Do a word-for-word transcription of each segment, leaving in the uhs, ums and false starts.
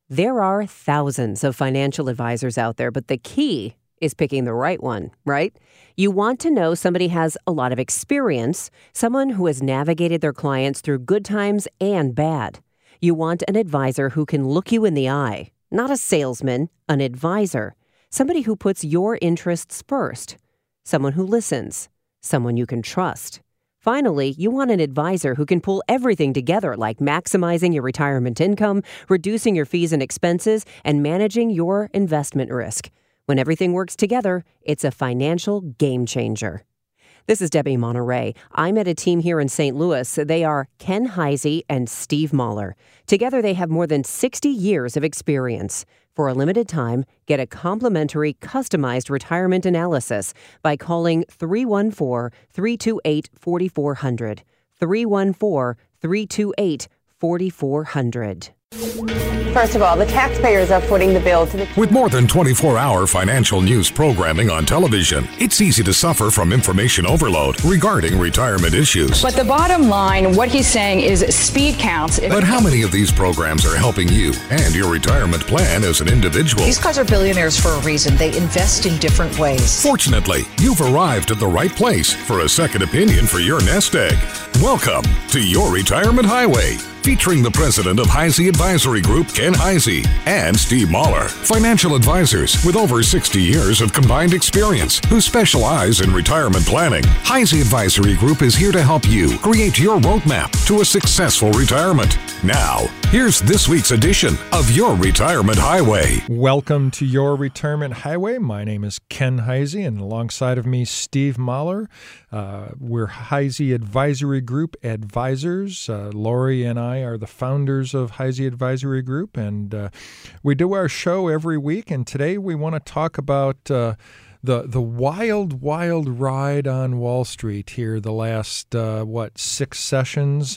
There are thousands of financial advisors out there, but the key is picking the right one, right? You want to know somebody has a lot of experience, someone who has navigated their clients through good times and bad. You want an advisor who can look you in the eye, not a salesman, an advisor, somebody who puts your interests first, someone who listens, someone you can trust. Finally, you want an advisor who can pull everything together, like maximizing your retirement income, reducing your fees and expenses, and managing your investment risk. When everything works together, it's a financial game changer. This is Debbie Monterey. I met a team here in Saint Louis. They are Ken Heisey and Steve Mahler. Together, they have more than sixty years of experience. For a limited time, get a complimentary, customized retirement analysis by calling three one four, three two eight, four four zero zero. three one four, three two eight, four four zero zero. First of all, the taxpayers are footing the bill to the... With more than twenty-four hour financial news programming on television, it's easy to suffer from information overload regarding retirement issues. But the bottom line, what he's saying is speed counts. But how many of these programs are helping you and your retirement plan as an individual? These guys are billionaires for a reason. They invest in different ways. Fortunately, you've arrived at the right place for a second opinion for your nest egg. Welcome to Your Retirement Highway, featuring the president of Heisey Advisory Group, Ken Heisey, and Steve Mahler, financial advisors with over sixty years of combined experience who specialize in retirement planning. Heisey Advisory Group is here to help you create your roadmap to a successful retirement. Now, here's this week's edition of Your Retirement Highway. Welcome to Your Retirement Highway. My name is Ken Heisey, and alongside of me, Steve Mahler. Uh, we're Heisey Advisory Group advisors. Uh, Lori and I are the founders of Heisey Advisory Group, and uh, we do our show every week. And today we want to talk about uh, the the wild, wild ride on Wall Street here the last, uh, what, six sessions.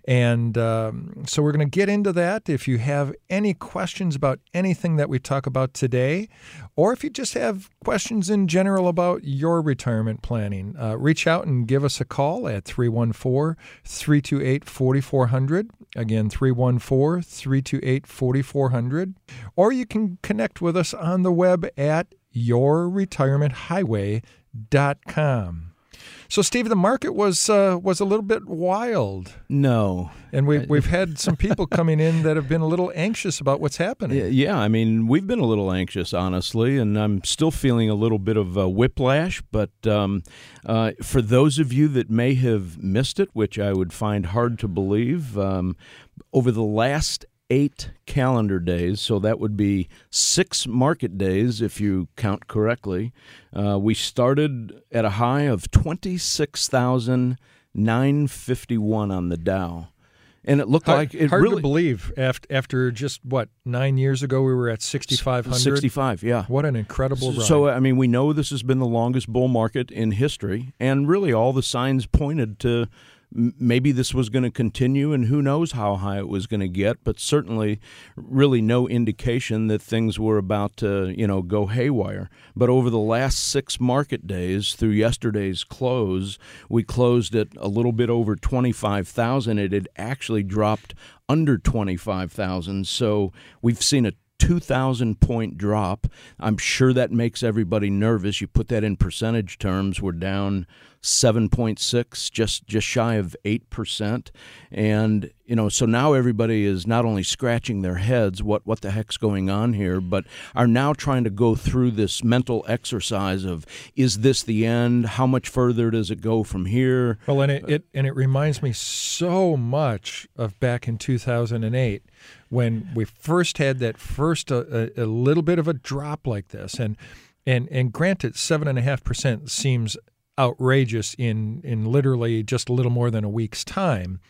And um, so we're going to get into that. If you have any questions about anything that we talk about today, or if you just have questions in general about your retirement planning, uh, reach out and give us a call at three one four, three two eight, four four zero zero. Again, three one four, three two eight, four four zero zero. Or you can connect with us on the web at your retirement highway dot com. So, Steve, the market was uh, was a little bit wild. No. And we've, we've had some people coming in that have been a little anxious about what's happening. Yeah, I mean, we've been a little anxious, honestly, and I'm still feeling a little bit of uh, whiplash. But um, uh, for those of you that may have missed it, which I would find hard to believe, um, over the last eight calendar days, so that would be six market days if you count correctly, uh, we started at a high of twenty-six thousand nine hundred fifty-one on the Dow. And it looked hard, like it hard really, to believe after, after just, what, nine years ago we were at sixty-five hundred? sixty-five, yeah. What an incredible ride. So, I mean, we know this has been the longest bull market in history, and really all the signs pointed to maybe this was going to continue, and who knows how high it was going to get, but certainly really no indication that things were about to, you know, go haywire. But over the last six market days through yesterday's close, we closed at a little bit over twenty-five thousand. It had actually dropped under twenty-five thousand. So we've seen a two thousand point drop. I'm sure that makes everybody nervous. You put that in percentage terms, we're down seven point six, just just shy of eight percent. And, you know, so now everybody is not only scratching their heads, what, what the heck's going on here, but are now trying to go through this mental exercise of, is this the end? How much further does it go from here? Well, and it, it and it reminds me so much of back in two thousand eight when we first had that first uh, a, a little bit of a drop like this. And and and granted, seven point five percent seems outrageous in, in literally just a little more than a week's time,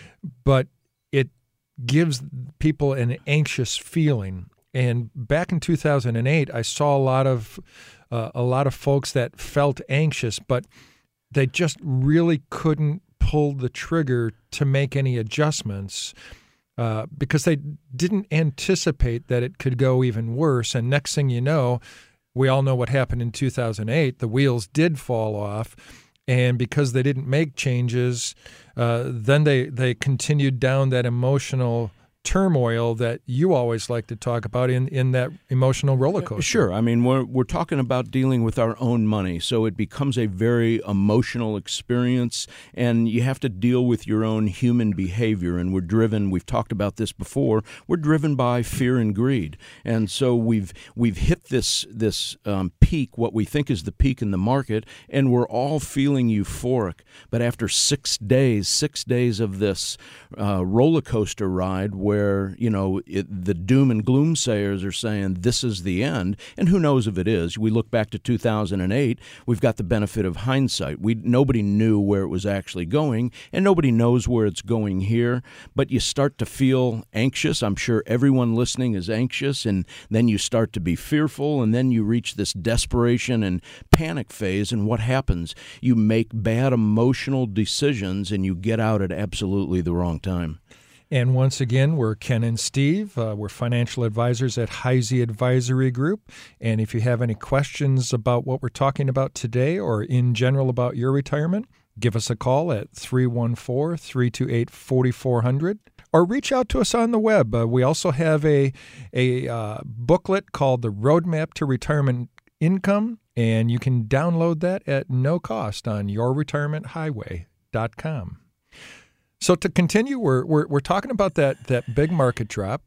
but it gives people an anxious feeling. And back in two thousand eight, I saw a lot of uh, a lot of folks that felt anxious, but they just really couldn't pull the trigger to make any adjustments uh, because they didn't anticipate that it could go even worse. And next thing you know, we all know what happened in two thousand eight. The wheels did fall off, and because they didn't make changes, uh, then they, they continued down that emotional turmoil that you always like to talk about in, in that emotional roller coaster. Sure. I mean, we're we're talking about dealing with our own money, so it becomes a very emotional experience, and you have to deal with your own human behavior, and we're driven, we've talked about this before, we're driven by fear and greed. And so we've we've hit this this um, peak, what we think is the peak in the market, and we're all feeling euphoric. But after six days, six days of this uh, roller coaster ride where where, you know, it, the doom and gloom sayers are saying this is the end, and who knows if it is. We look back to two thousand eight, we've got the benefit of hindsight. We Nobody knew where it was actually going, and nobody knows where it's going here, but you start to feel anxious. I'm sure everyone listening is anxious, and then you start to be fearful, and then you reach this desperation and panic phase, and what happens? You make bad emotional decisions, and you get out at absolutely the wrong time. And once again, we're Ken and Steve. Uh, we're financial advisors at Heisey Advisory Group. And if you have any questions about what we're talking about today or in general about your retirement, give us a call at three one four, three two eight, four four zero zero or reach out to us on the web. Uh, we also have a, a uh, booklet called The Roadmap to Retirement Income, and you can download that at no cost on your retirement highway dot com. So to continue, we're we're we're talking about that that big market drop,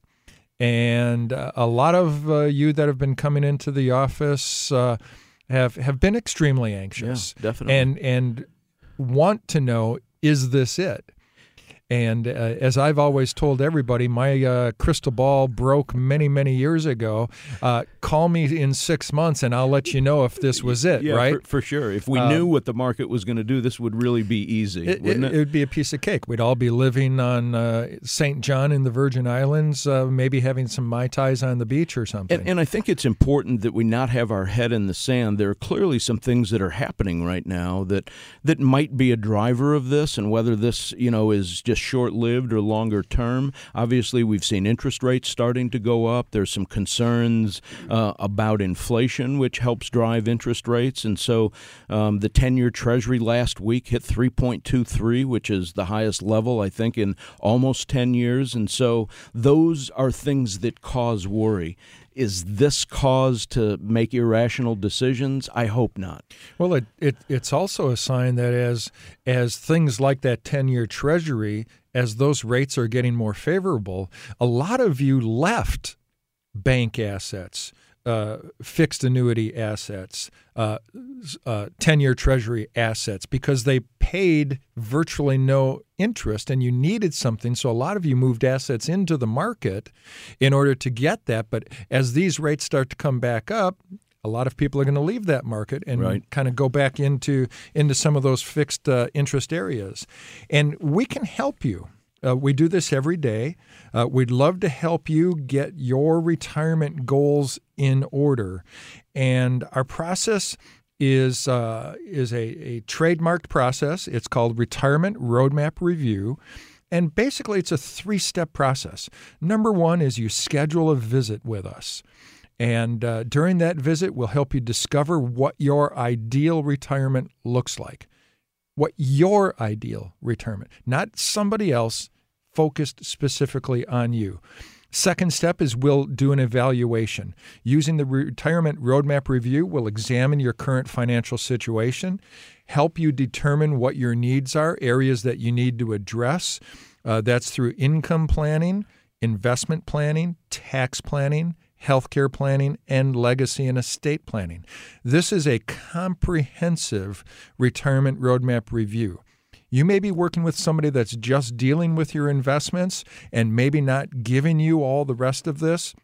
and uh, a lot of uh, you that have been coming into the office uh, have have been extremely anxious, yeah, definitely, and and want to know, is this it? And uh, as I've always told everybody, my uh, crystal ball broke many, many years ago. Uh, call me in six months and I'll let you know if this was it, yeah, right? For, for sure. If we uh, knew what the market was going to do, this would really be easy, it, wouldn't it? it? It would be a piece of cake. We'd all be living on uh, Saint John in the Virgin Islands, uh, maybe having some Mai Tais on the beach or something. And, and I think it's important that we not have our head in the sand. There are clearly some things that are happening right now that that might be a driver of this, and whether this, you know, is just short-lived or longer term. Obviously, we've seen interest rates starting to go up. There's some concerns uh, about inflation, which helps drive interest rates. And so um, the ten-year Treasury last week hit three point two three, which is the highest level, I think, in almost ten years. And so those are things that cause worry. Is this cause to make irrational decisions? I hope not. Well, it, it it's also a sign that as as things like that ten-year Treasury, as those rates are getting more favorable, a lot of you left bank assets, uh, fixed annuity assets, uh, uh, ten-year Treasury assets, because they paid virtually no interest and you needed something. So a lot of you moved assets into the market in order to get that. But as these rates start to come back up, a lot of people are going to leave that market and right. kind of go back into, into some of those fixed uh, interest areas. And we can help you. Uh, we do this every day. Uh, we'd love to help you get your retirement goals in order. And our process is uh, is a, a trademarked process. It's called Retirement Roadmap Review. And basically, it's a three-step process. Number one is you schedule a visit with us. And uh, during that visit, we'll help you discover what your ideal retirement looks like. What your ideal retirement, not somebody else, focused specifically on you. Second step is we'll do an evaluation. Using the Retirement Roadmap Review, we'll examine your current financial situation, help you determine what your needs are, areas that you need to address. Uh, that's through income planning, investment planning, tax planning, healthcare planning, and legacy and estate planning. This is a comprehensive retirement roadmap review. You may be working with somebody that's just dealing with your investments and maybe not giving you all the rest of this.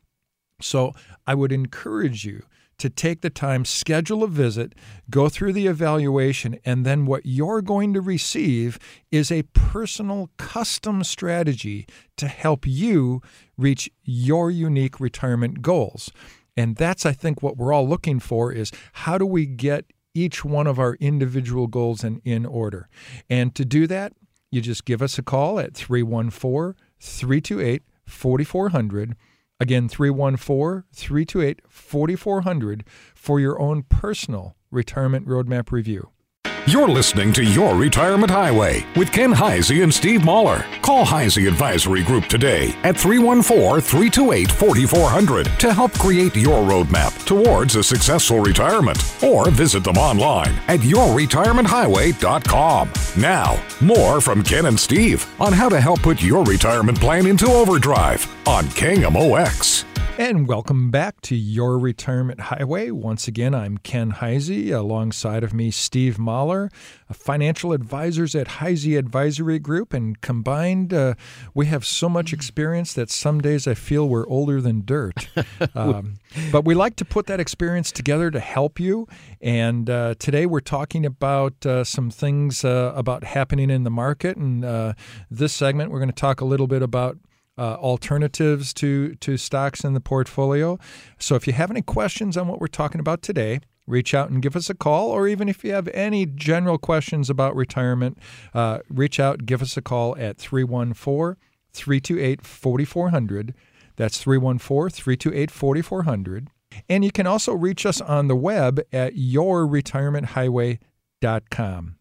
So I would encourage you to take the time, schedule a visit, go through the evaluation, and then what you're going to receive is a personal custom strategy to help you reach your unique retirement goals. And that's, I think, what we're all looking for is how do we get each one of our individual goals in, in order. And to do that, you just give us a call at three one four, three two eight, four four zero zero. Again, three one four, three two eight, four four zero zero for your own personal retirement roadmap review. You're listening to Your Retirement Highway with Ken Heisey and Steve Mahler. Call Heisey Advisory Group today at three one four, three two eight, four four zero zero to help create your roadmap towards a successful retirement. Or visit them online at your retirement highway dot com. Now, more from Ken and Steve on how to help put your retirement plan into overdrive on K M O X. And welcome back to Your Retirement Highway. Once again, I'm Ken Heisey. Alongside of me, Steve Mahler, financial advisors at Heisey Advisory Group. And combined, uh, we have so much experience that some days I feel we're older than dirt. Um, but we like to put that experience together to help you. And uh, today we're talking about uh, some things uh, about happening in the market. And uh, this segment, we're going to talk a little bit about Uh, alternatives to, to stocks in the portfolio. So if you have any questions on what we're talking about today, reach out and give us a call. Or even if you have any general questions about retirement, uh, reach out, give us a call at three one four, three two eight, four four zero zero. That's three one four, three two eight, four four zero zero. And you can also reach us on the web at your retirement highway dot com.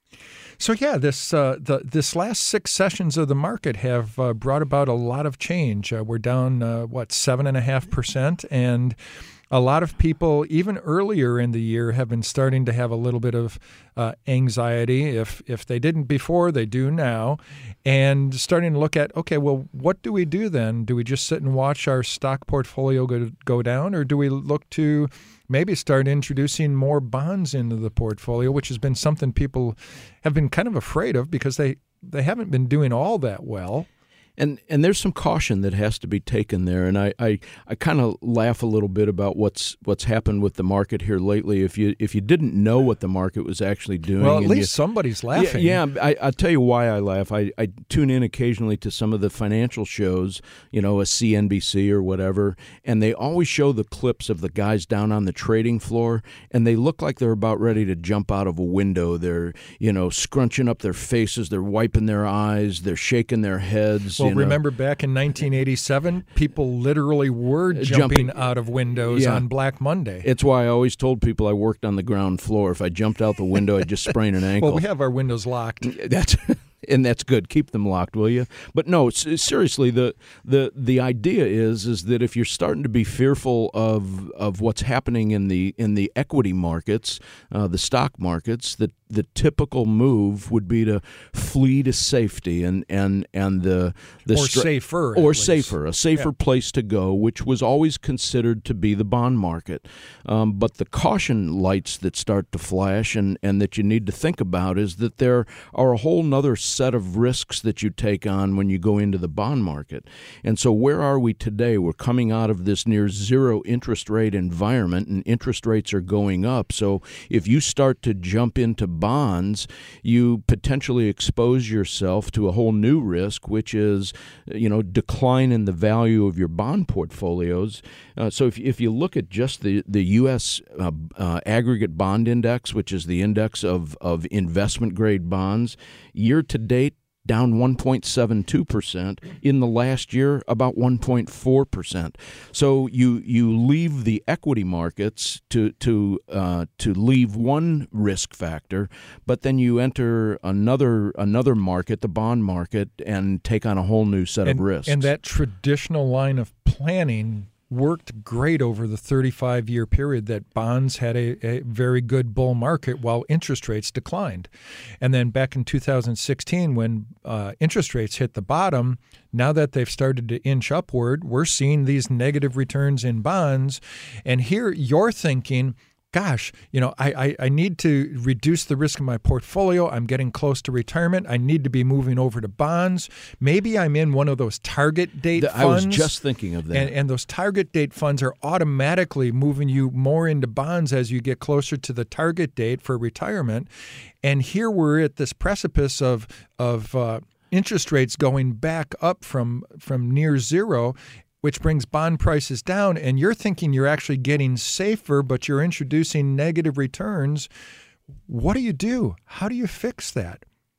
So yeah, this uh, the this last six sessions of the market have uh, brought about a lot of change. Uh, we're down uh, what seven and a half percent, and a lot of people, even earlier in the year, have been starting to have a little bit of uh, anxiety. If if they didn't before, they do now, and starting to look at, okay, well, what do we do then? Do we just sit and watch our stock portfolio go go down, or do we look to maybe start introducing more bonds into the portfolio, which has been something people have been kind of afraid of because they, they haven't been doing all that well. And and there's some caution that has to be taken there, and I, I, I kind of laugh a little bit about what's what's happened with the market here lately. If you if you didn't know what the market was actually doing, well, at and least you, somebody's laughing. Yeah, yeah I, I'll tell you why I laugh. I, I tune in occasionally to some of the financial shows, you know, a C N B C or whatever, and they always show the clips of the guys down on the trading floor, and they look like they're about ready to jump out of a window. They're, you know, scrunching up their faces, they're wiping their eyes, they're shaking their heads. Well, you know. remember back in nineteen eighty-seven, people literally were jumping, jumping out of windows yeah. on Black Monday. It's why I always told people I worked on the ground floor. If I jumped out the window, I'd just sprain an ankle. Well, we have our windows locked. That's and that's good. Keep them locked, will you? But no, seriously, the the the idea is is that if you're starting to be fearful of of what's happening in the in the equity markets, uh, the stock markets, the the typical move would be to flee to safety and and and the the or stra- safer or safer a safer yeah. place to go, which was always considered to be the bond market. Um, but the caution lights that start to flash and and that you need to think about is that there are a whole nother set of risks that you take on when you go into the bond market. And so where are we today? We're coming out of this near zero interest rate environment, and interest rates are going up. So if you start to jump into bonds, you potentially expose yourself to a whole new risk, which is, you know, decline in the value of your bond portfolios. Uh, so if, if you look at just the, the U S uh, uh, aggregate bond index, which is the index of, of investment grade bonds, year to date, down one point seven two percent. In the last year, about one point four percent. So you you leave the equity markets to to uh, to leave one risk factor, but then you enter another another market, the bond market, and take on a whole new set and, of risks. And that traditional line of planning worked great over the thirty-five year period that bonds had a, a very good bull market while interest rates declined. And then back in two thousand sixteen, when uh, interest rates hit the bottom, now that they've started to inch upward, we're seeing these negative returns in bonds. And here you're thinking, gosh, you know, I, I, I need to reduce the risk of my portfolio. I'm getting close to retirement. I need to be moving over to bonds. Maybe I'm in one of those target date the, funds. I was just thinking of that. And, and those target date funds are automatically moving you more into bonds as you get closer to the target date for retirement. And here we're at this precipice of of uh, interest rates going back up from from near zero, which brings bond prices down, and you're thinking you're actually getting safer, but you're introducing negative returns. What do you do? How do you fix that?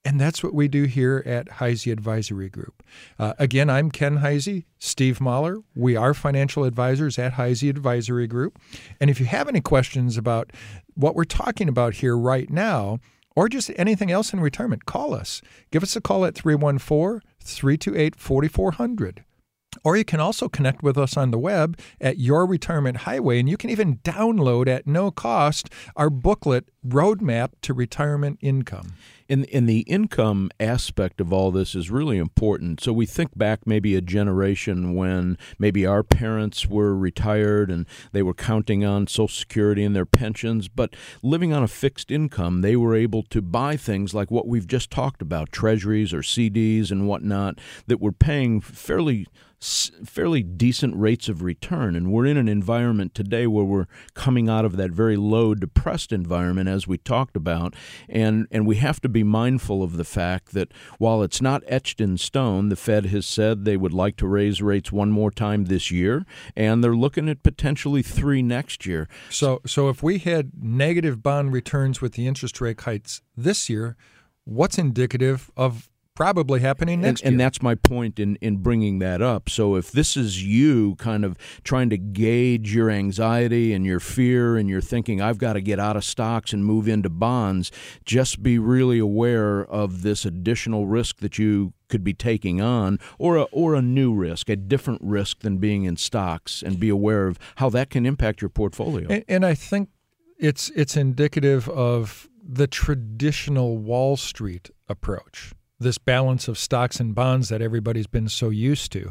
And that's what we do here at Heisey Advisory Group. Uh, again, I'm Ken Heisey, Steve Mahler. We are financial advisors at Heisey Advisory Group. And if you have any questions about what we're talking about here right now, or just anything else in retirement, call us. Give us a call at three one four, three two eight, four four zero zero. Or you can also connect with us on the web at Your Retirement Highway, and you can even download at no cost our booklet, Roadmap to Retirement Income. In, in the income aspect of all this is really important. So we think back maybe a generation when maybe our parents were retired and they were counting on Social Security and their pensions, but living on a fixed income, they were able to buy things like what we've just talked about, treasuries or C Ds and whatnot, that were paying fairly fairly decent rates of return. And we're in an environment today where we're coming out of that very low, depressed environment, as we talked about. And, and we have to be mindful of the fact that while it's not etched in stone, the Fed has said they would like to raise rates one more time this year, and they're looking at potentially three next year. So, so if we had negative bond returns with the interest rate hikes this year, what's indicative of probably happening next and, year? And that's my point in, in bringing that up. So if this is you kind of trying to gauge your anxiety and your fear and you're thinking, I've got to get out of stocks and move into bonds, just be really aware of this additional risk that you could be taking on, or a, or a new risk, a different risk than being in stocks, and be aware of how that can impact your portfolio. And, and I think it's it's indicative of the traditional Wall Street approach, this balance of stocks and bonds that everybody's been so used to.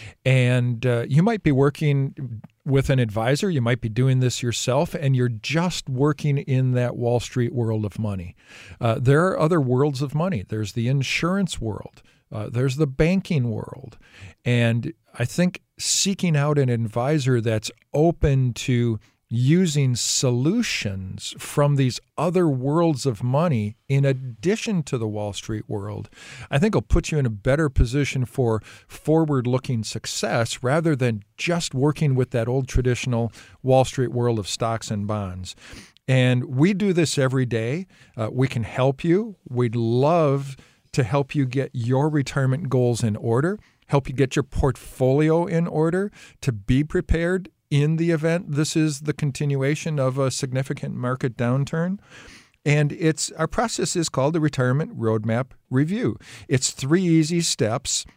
And uh, you might be working with an advisor, you might be doing this yourself, and you're just working in that Wall Street world of money. Uh, there are other worlds of money. There's the insurance world. Uh, there's the banking world. And I think seeking out an advisor that's open to using solutions from these other worlds of money in addition to the Wall Street world, I think will put you in a better position for forward-looking success rather than just working with that old traditional Wall Street world of stocks and bonds. And we do this every day. Uh, we can help you. We'd love to help you get your retirement goals in order, help you get your portfolio in order to be prepared in the event this is the continuation of a significant market downturn. And it's our process is called the Retirement Roadmap Review. It's three easy steps,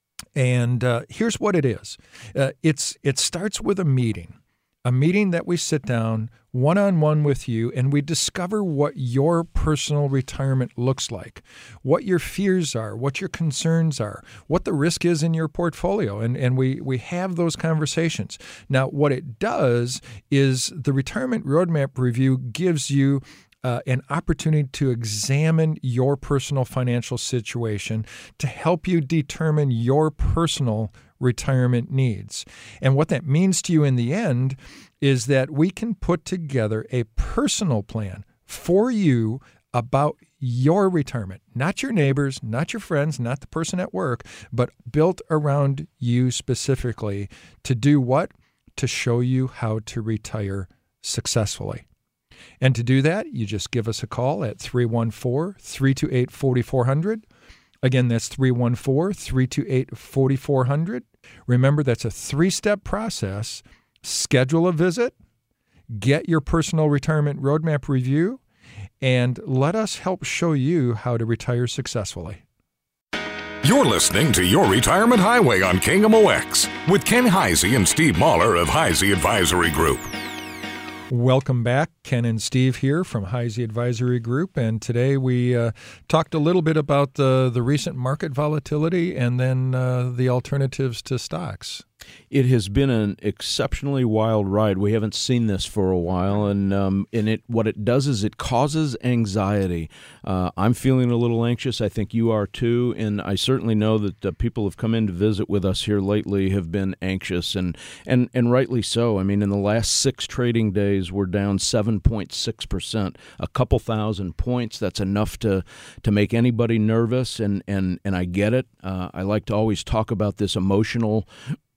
and uh, here's what it is. Uh, it's it starts with a meeting, a meeting that we sit down one-on-one with you, and we discover what your personal retirement looks like, what your fears are, what your concerns are, what the risk is in your portfolio, and, and we, we have those conversations. Now, what it does is the Retirement Roadmap Review gives you Uh, an opportunity to examine your personal financial situation to help you determine your personal retirement needs. And what that means to you in the end is that we can put together a personal plan for you about your retirement, not your neighbors, not your friends, not the person at work, but built around you specifically to do what? To show you how to retire successfully. And to do that, you just give us a call at three one four, three two eight, four four zero zero. Again, that's three one four, three two eight, four four zero zero. Remember, that's a three-step process. Schedule a visit, get your personal retirement roadmap review, and let us help show you how to retire successfully. You're listening to Your Retirement Highway on K M O X with Ken Heisey and Steve Mahler of Heisey Advisory Group. Welcome back. Ken and Steve here from Heisey Advisory Group, and today we uh, talked a little bit about the, the recent market volatility and then uh, the alternatives to stocks. It has been an exceptionally wild ride. We haven't seen this for a while, and um, and it what it does is it causes anxiety. Uh, I'm feeling a little anxious. I think you are too, and I certainly know that uh, people have come in to visit with us here lately have been anxious, and and and rightly so. I mean, in the last six trading days, we're down seven point six percent, a couple thousand points. That's enough to to make anybody nervous, and and and I get it. Uh, I like to always talk about this emotional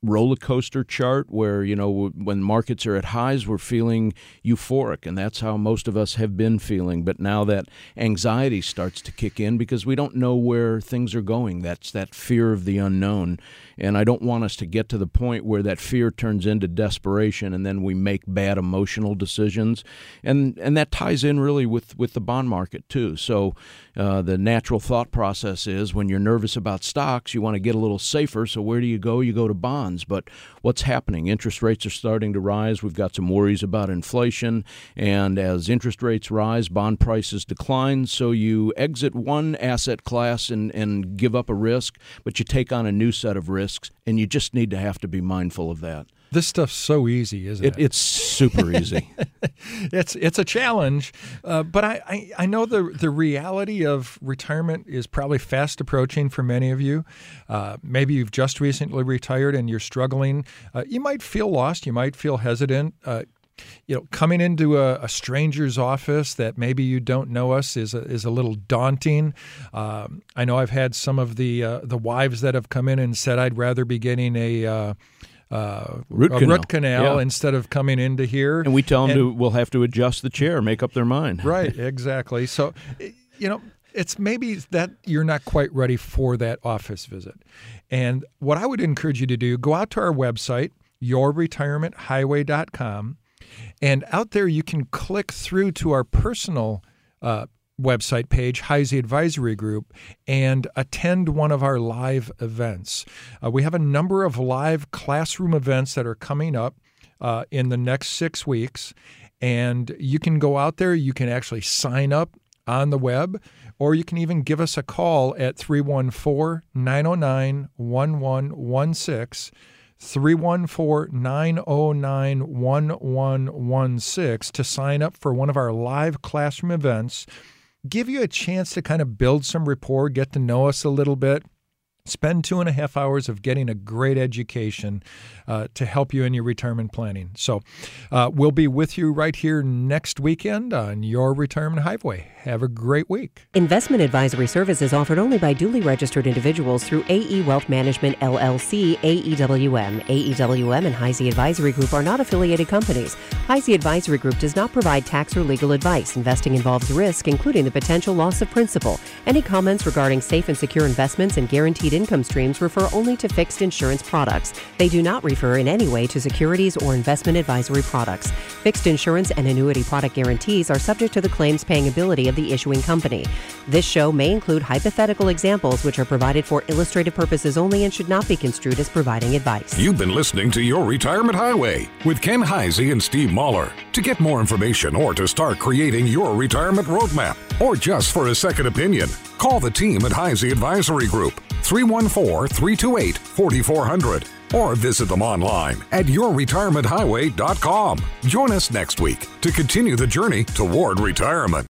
roller coaster chart where, you know, when markets are at highs, we're feeling euphoric, and that's how most of us have been feeling. But now that anxiety starts to kick in because we don't know where things are going. That's that fear of the unknown. And I don't want us to get to the point where that fear turns into desperation and then we make bad emotional decisions. And and that ties in really with, with the bond market too. So uh, the natural thought process is when you're nervous about stocks, you want to get a little safer. So where do you go? You go to bonds. But what's happening? Interest rates are starting to rise. We've got some worries about inflation. And as interest rates rise, bond prices decline. So you exit one asset class and, and give up a risk, but you take on a new set of risks. And you just need to have to be mindful of that. This stuff's so easy, isn't it? it it's super easy. it's it's a challenge, uh, but I, I, I know the the reality of retirement is probably fast approaching for many of you. Uh, maybe you've just recently retired and you're struggling. Uh, you might feel lost. You might feel hesitant. Uh, You know, coming into a, a stranger's office that maybe you don't know us is a, is a little daunting. Um, I know I've had some of the uh, the wives that have come in and said I'd rather be getting a uh, uh, root a canal, root canal yeah. instead of coming into here. And we tell them and, to, we'll have to adjust the chair, make up their mind. Right, exactly. So, you know, it's maybe that you're not quite ready for that office visit. And what I would encourage you to do, go out to our website, your retirement highway dot com. And out there, you can click through to our personal uh, website page, Heisey Advisory Group, and attend one of our live events. Uh, we have a number of live classroom events that are coming up uh, in the next six weeks. And you can go out there. You can actually sign up on the web, or you can even give us a call at three one four, nine oh nine, one one one six. three one four, nine oh nine, one one one six to sign up for one of our live classroom events, give you a chance to kind of build some rapport, get to know us a little bit, spend two and a half hours of getting a great education uh, to help you in your retirement planning. So uh, we'll be with you right here next weekend on Your Retirement Highway. Have a great week. Investment advisory services offered only by duly registered individuals through A E Wealth Management, L L C, A E W M. A E W M and Heisey Advisory Group are not affiliated companies. Heisey Advisory Group does not provide tax or legal advice. Investing involves risk, including the potential loss of principal. Any comments regarding safe and secure investments and guaranteed income streams refer only to fixed insurance products. They do not refer in any way to securities or investment advisory products. Fixed insurance and annuity product guarantees are subject to the claims paying ability of the issuing company. This show may include hypothetical examples which are provided for illustrative purposes only and should not be construed as providing advice. You've been listening to Your Retirement Highway with Ken Heisey and Steve Mahler. To get more information or to start creating your retirement roadmap, or just for a second opinion, call the team at Heisey Advisory Group, three one four, three two eight, four four zero zero, or visit them online at your retirement highway dot com. Join us next week to continue the journey toward retirement.